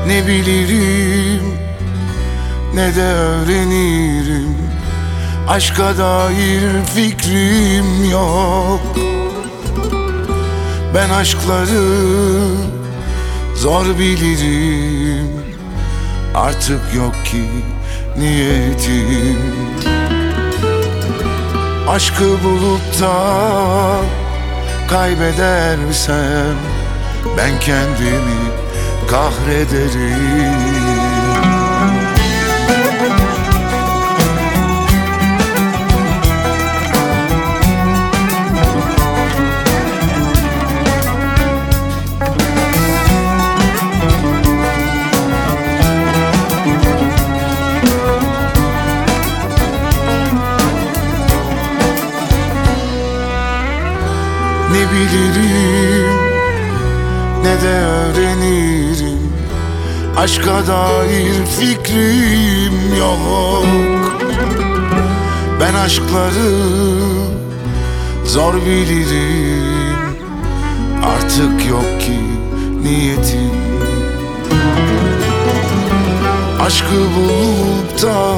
Ne bilirim ne de öğrenirim, aşka dair fikrim yok. Ben aşkları zor bilirim, artık yok ki niyetim. Aşkı bulup da kaybedersem ben kendimi kahrederim. Ne bilirim ne de öğrenirim, aşka dair fikrim yok. Ben aşkları zor bilirim, artık yok ki niyetim. Aşkı bulup da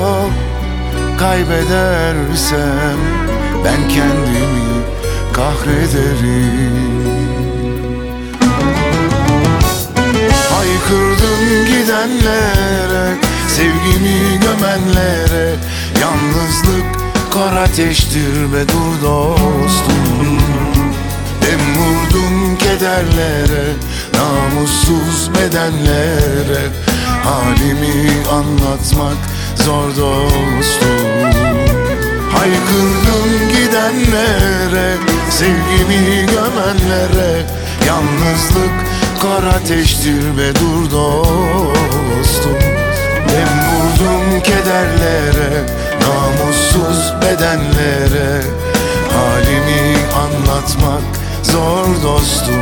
kaybedersem ben kendimi kahrederim. Haykırdım gidenlere, sevgimi gömenlere, yalnızlık kor ateştir be dur dostum. Dem vurdum kederlere, namussuz bedenlere, halimi anlatmak zor dostum. Haykırdım gidenlere, sevgimi gömenlere, yalnızlık kor ateştir be dur dostum. Dem vurdum kederlere, namussuz bedenlere, halimi anlatmak zor dostum.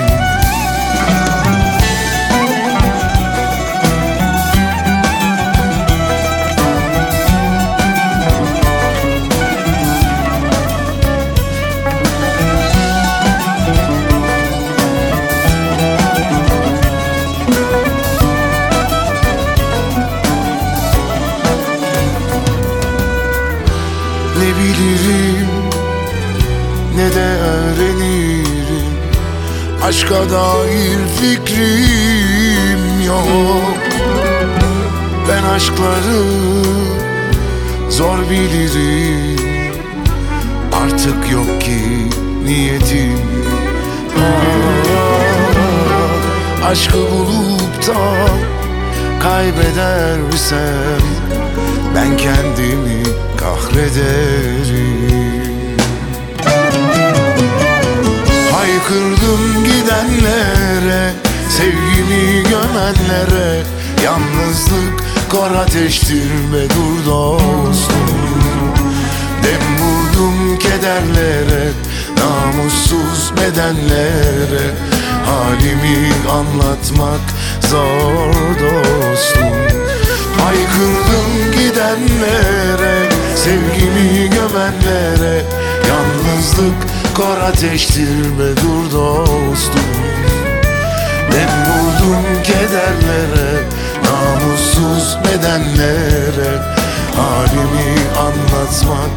Ne bilirim ne de öğrenirim, aşka dair fikrim yok. Ben aşkları zor bilirim, artık yok ki niyetim. Aşkı bulup da kaybedersem ben kendimi kahrederim. Haykırdım gidenlere, sevgimi gömenlere, yalnızlık kor ateştir be dur dostum. Dem vurdum kederlere, namussuz bedenlere, halimi anlatmak zor dostum. Haykırdım gidenlere, sevgimi gömenlere, yalnızlık kor ateştir be dur dostum. Dem vurdum kederlere, namussuz bedenlere, halimi anlatmak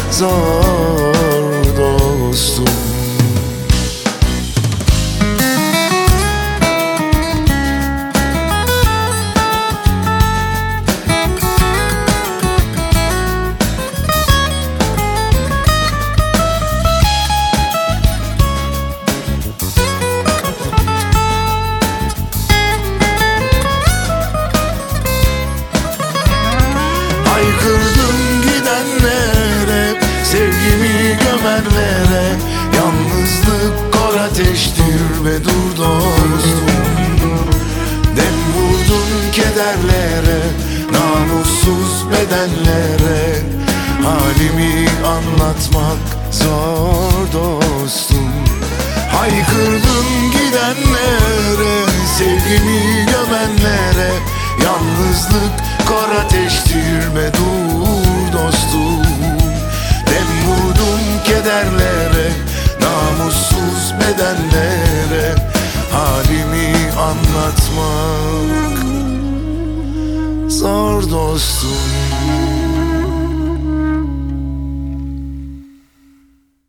zor dostum. Haykırdım gidenlere, sevgimi gömenlere, yalnızlık kor ateştir be dur dostum. Dem vurdum kederlere, namussuz bedenlere, halimi anlatmak zor dostum. Haykırdım gidenlere, sevgimi gömenlere, yalnızlık kor ateştir be dur dostum. Dem vurdum kederlere, namussuz bedenlere, halimi anlatmak zor dostum.